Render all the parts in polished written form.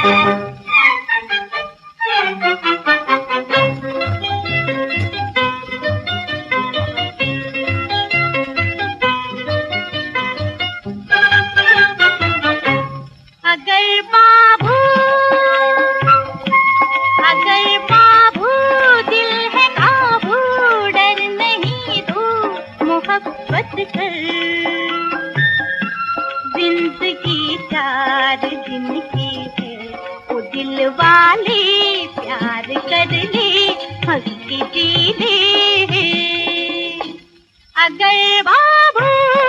जिंदगी 4 दिन की है, वो दिल वाले प्यार कर ले, हंस के जी ले। अगर बाबू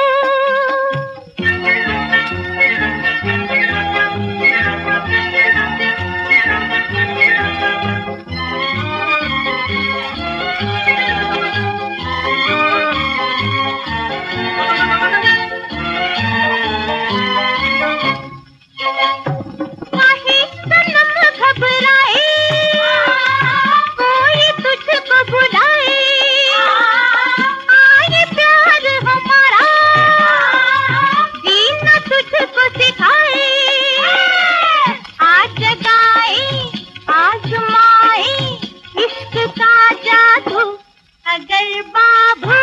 अगर बाबू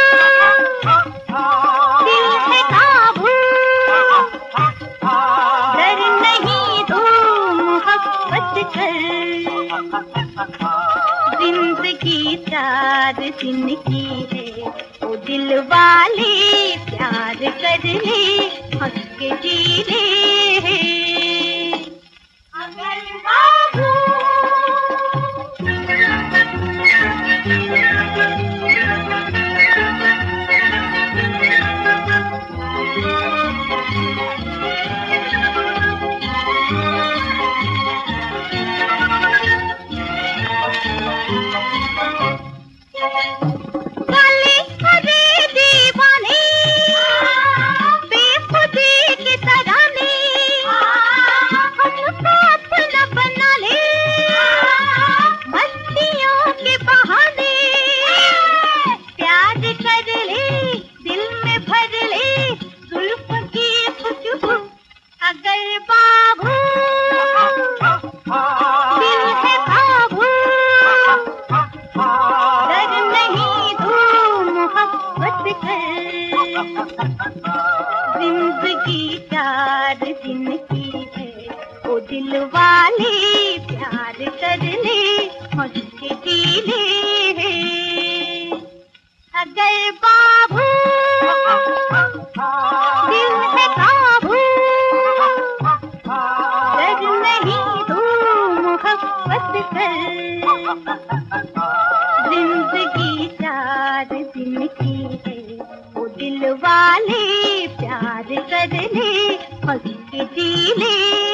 दिल है काबू, डर नहीं दो मोहब्बत कर। जिंदगी 4 दिन की है, वो दिल वाले प्यार कर ले, हंस के जी ले। अगर बाबू अगर बाबू दिल है काबू, डर नहीं दो मोहब्बत कर। जिंदगी 4 दिन की है, वो दिल वाले प्यार कर ले, हंस के जी ले। अगर बाबू दिल है काबू, जिंदगी 4 दिन की है, वो दिल वाले प्यार कर ले, हंस के जी ले।